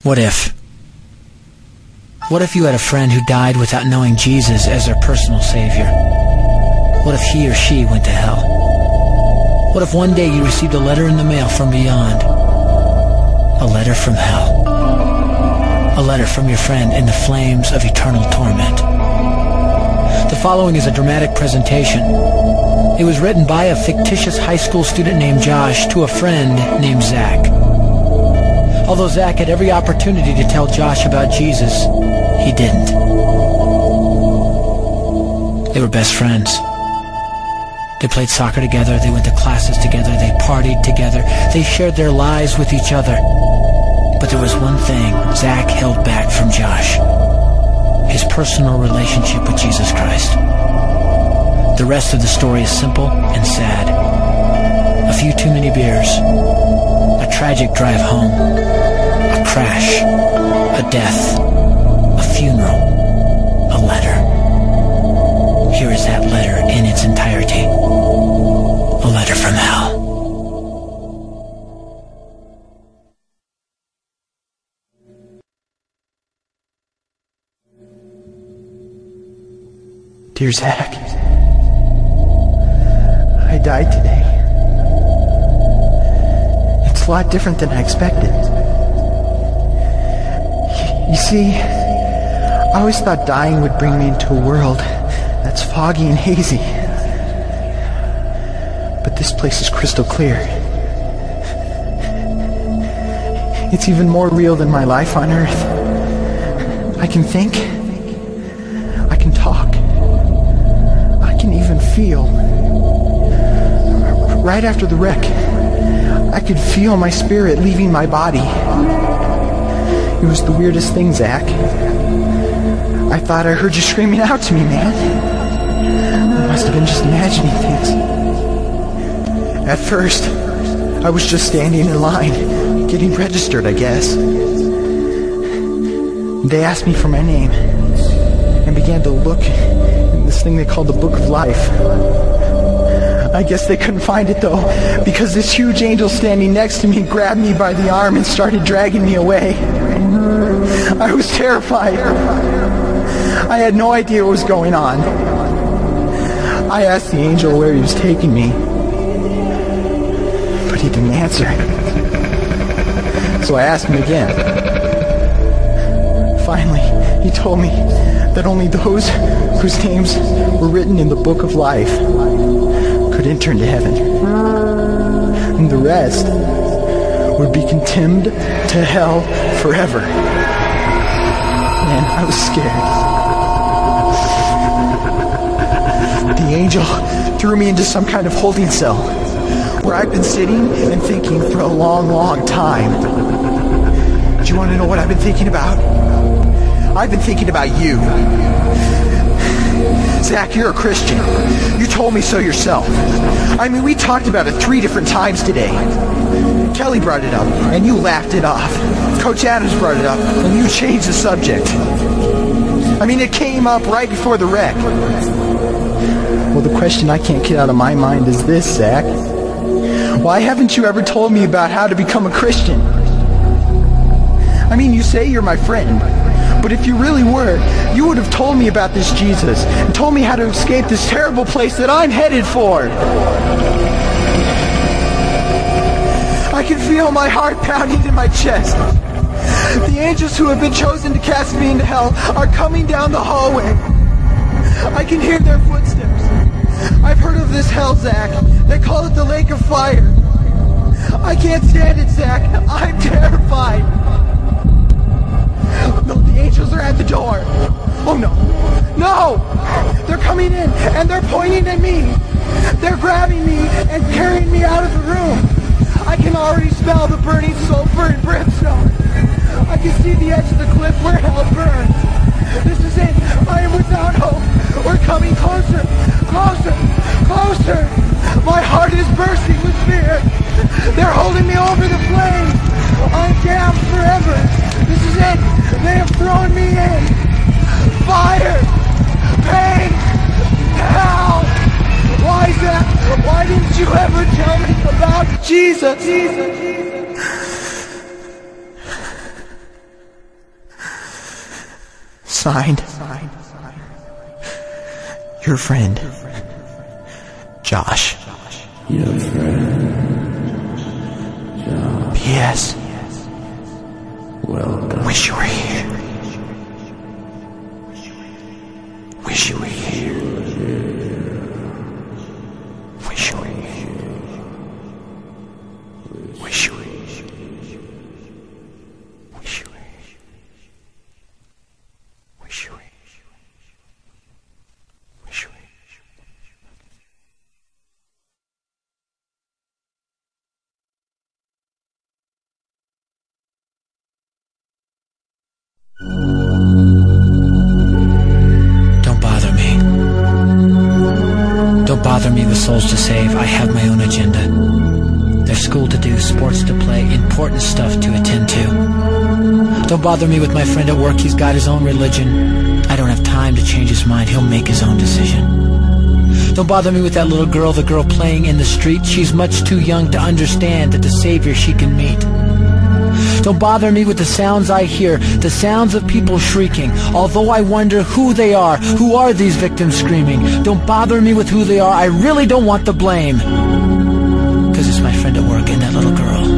What if? What if you had a friend who died without knowing Jesus as their personal Savior? What if he or she went to hell? What if one day you received a letter in the mail from beyond? A letter from hell. A letter from your friend in the flames of eternal torment. The following is a dramatic presentation. It was written by a fictitious high school student named Josh to a friend named Zach. Although Zach had every opportunity to tell Josh about Jesus, he didn't. They were best friends. They played soccer together, they went to classes together, they partied together, they shared their lives with each other. But there was one thing Zach held back from Josh: his personal relationship with Jesus Christ. The rest of the story is simple and sad. A few too many beers, a tragic drive home, a crash, a death, a funeral, a letter. Here is that letter in its entirety. A letter from hell. Dear Zach, I died today. It's a lot different than I expected. You see, I always thought dying would bring me into a world that's foggy and hazy. But this place is crystal clear. It's even more real than my life on Earth. I can think. I can talk. I can even feel. Right after the wreck, I could feel my spirit leaving my body. It was the weirdest thing, Zach. I thought I heard you screaming out to me, man. I must have been just imagining things. At first, I was just standing in line, getting registered, I guess. They asked me for my name and began to look in this thing they called the Book of Life. I guess they couldn't find it, though, because this huge angel standing next to me grabbed me by the arm and started dragging me away. I was terrified. I had no idea what was going on. I asked the angel where he was taking me, but he didn't answer. So I asked him again. Finally, he told me that only those whose names were written in the Book of Life could enter into heaven. And the rest would be condemned to hell forever. Man, I was scared. The angel threw me into some kind of holding cell where I've been sitting and thinking for a long, long time. Do you want to know what I've been thinking about? I've been thinking about you. Zach, you're a Christian. You told me so yourself. I mean, we talked about it 3 different times today. Kelly brought it up, and you laughed it off. Coach Adams brought it up, and you changed the subject. I mean, it came up right before the wreck. Well, the question I can't get out of my mind is this, Zach. Why haven't you ever told me about how to become a Christian? I mean, you say you're my friend, but if you really were, you would have told me about this Jesus and told me how to escape this terrible place that I'm headed for. I can feel my heart pounding in my chest. The angels who have been chosen to cast me into hell are coming down the hallway. I can hear their footsteps. I've heard of this hell, Zach. They call it the lake of fire. I can't stand it, Zach. I'm terrified. No, the angels are at the door. Oh, no. No! They're coming in, and they're pointing at me. They're grabbing me and carrying me out of the room. I can already smell the burning sulfur and brimstone. I can see the edge of the cliff where hell burns. This is it. I am without hope. We're coming closer, closer, closer. My heart is bursting with fear. They're holding me over the flames. I'm damned forever. This is it. They have thrown me in. Fire. Pain. Hell. Why, Zach? Why didn't you ever tell me about Jesus? Signed, your friend, Josh. Your friend, Josh. P.S. Welcome. Wish you were here. Wish you were here. Wish you were here. Wish you were here. Wish you were here. Wish you were here. Wish you were here. Don't bother me. Don't bother me with souls to save. I have my own agenda. There's school to do, sports to play, important stuff to attend to. Don't bother me with my friend at work. He's got his own religion. I don't have time to change his mind. He'll make his own decision. Don't bother me with that little girl, the girl playing in the street. She's much too young to understand that the Savior she can meet. Don't bother me with the sounds I hear, the sounds of people shrieking, although I wonder who they are. Who are these victims screaming? Don't bother me with who they are. I really don't want the blame. 'Cause it's my friend at work and that little girl.